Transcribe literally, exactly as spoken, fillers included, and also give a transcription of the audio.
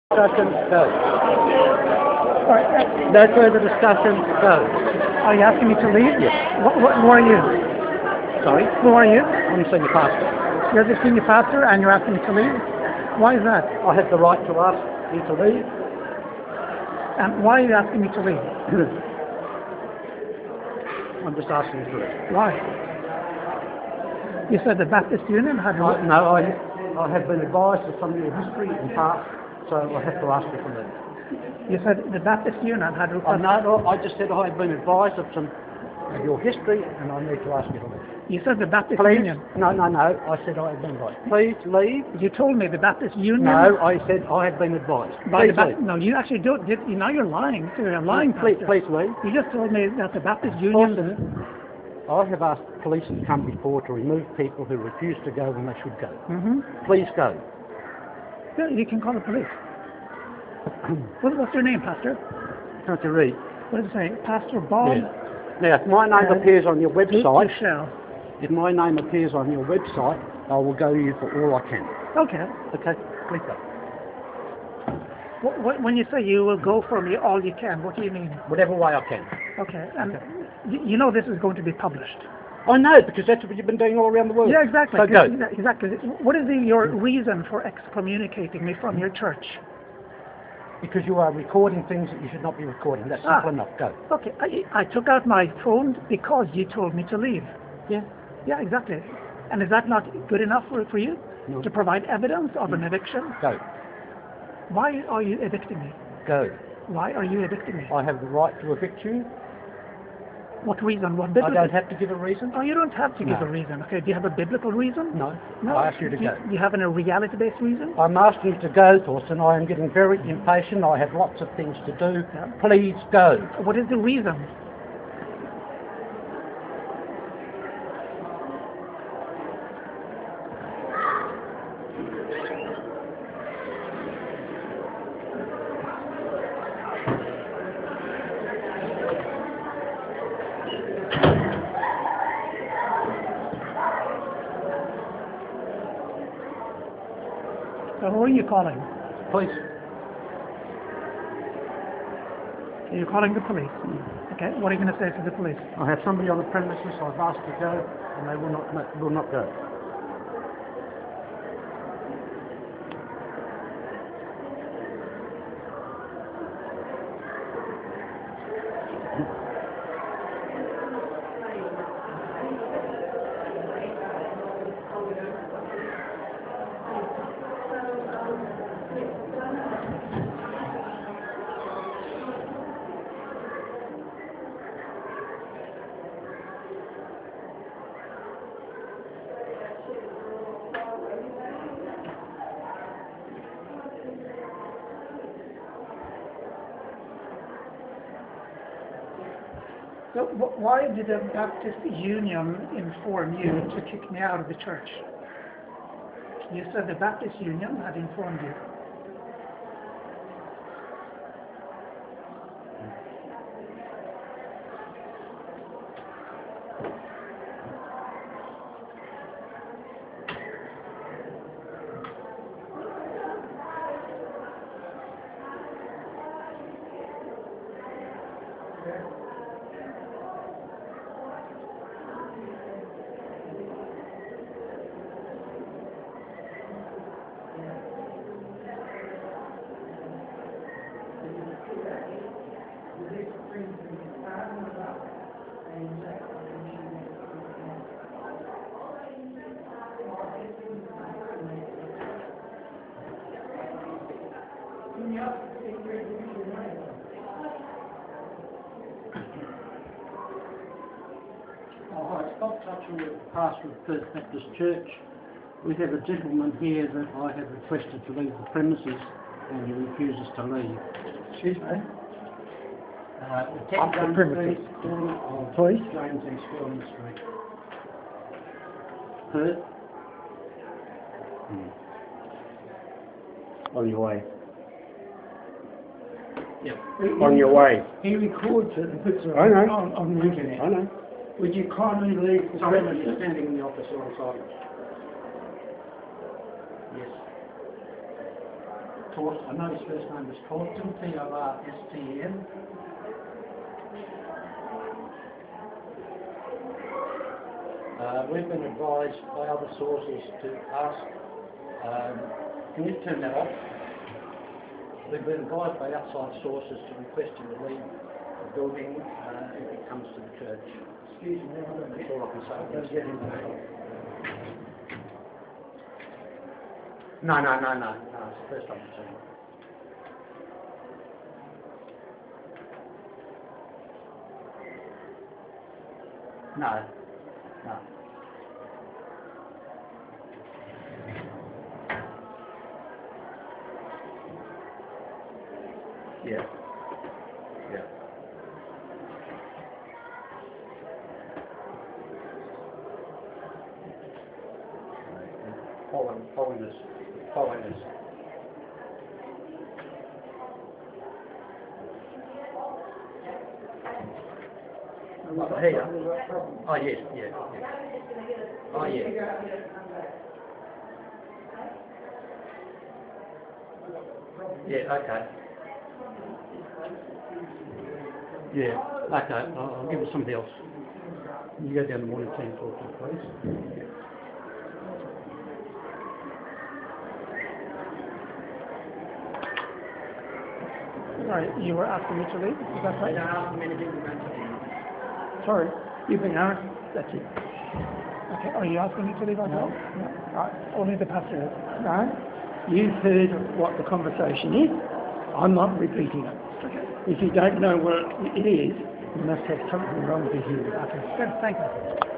Discussion, go. Sorry, No further discussion, go. are you asking me to leave? Yes. What, what, who are you? Sorry? Who are you? I'm senior pastor. You're the senior pastor and you're asking me to leave? Why is that? I have the right to ask you to leave. And why are you asking me to leave? I'm just asking you to leave. Why? You said the Baptist Union had... I, no, I, I have been advised of some of your history in past, so I have to ask you to leave. You said the Baptist Union had Oh, requested... no, no, I just said I have been advised of some of your history and I need to ask you to leave. You said the Baptist Please? Union. No, no, no, I said I have been advised. Please leave. You told me the Baptist Union... No, I said I have been advised. By Please the Ba- leave. no, you actually don't. Did, you, now you're lying. You're lying, Please, Pastor. please leave. You just told me that the Baptist Union... I have asked police to come before to remove people who refuse to go when they should go. Mm-hmm. Please go. Yeah, you can call the police. what, what's your name, Pastor? Can't you read? What does it say? Pastor Bob? Yeah. Now, if my name Uh, appears on your website, Michelle. if my name appears on your website, I will go to you for all I can. Okay. Okay? Please go. Wh- wh- When you say you will go for me all you can, what do you mean? Whatever way I can. Okay. And Okay. y- you know this is going to be published. I know, because that's what you've been doing all around the world. Yeah, exactly. So go. Yeah, exactly. What is the, your reason for excommunicating me from your church? Because you are recording things that you should not be recording. That's Ah. simple enough. Go. Okay. I, I took out my phone because you told me to leave. Yeah. Yeah, exactly. And is that not good enough for, for you No. to provide evidence of an eviction? Go. Why are you evicting me? Go. Why are you evicting me? I have the right to evict you. What reason? What I biblical? don't have to give a reason. Oh, you don't have to give No. a reason. Okay. Do you have a biblical reason? No. No. I ask you to do, you- go. do you have a reality-based reason? I'm asking you to go, Thorsten. I am getting very impatient. I have lots of things to do. Yeah. Please go. What is the reason? So who are you calling? Please. Are you calling the police? Okay. What are you going to say to the police? I have somebody on the premises. I've asked to go, and they will not will not go. So wh- why did the Baptist Union inform you to kick me out of the church? You said the Baptist Union had informed you. Oh, hi, Scott Touchell, pastor of Perth Baptist Church. We have a gentleman here that I have requested to leave the premises, and he refuses to leave. Excuse me. Uh, the Off the James premises. Street, corner of Please? James and Squirrel Street. Perth? Hmm. On your way. Yep. On your way. He records it and puts it I know. on, on the internet. I know. Would you kindly leave the Sorry, premises? you're standing in the office alongside us. Yes. Torsten. I know his first name is Torsten, T O R S T E N. Uh, we've been advised by other sources to ask, um, can you turn that off? We've been advised by outside sources to request him to leave the building uh, if it comes to the church. Excuse me, that's all I can say. No, no, no, no, no, it's the first time I've seen it. No, no. Yeah. Yeah. Following, following this, following this. Oh, here. Oh, yes, yeah, yeah. Oh, yeah. Yeah, okay. Yeah, okay, I'll, I'll give it to somebody else. You go down the morning team and talk to them, please. Sorry, you were asking me to leave, is that right? They don't ask them anything about it. Sorry, you've been asked, that's it. Okay, are you asking me to leave as well? No. Right, only the pastor. No, you've heard what the conversation is. I'm not repeating it. Okay. If you don't know what it is, you must have something wrong with you. Okay, good, thank you.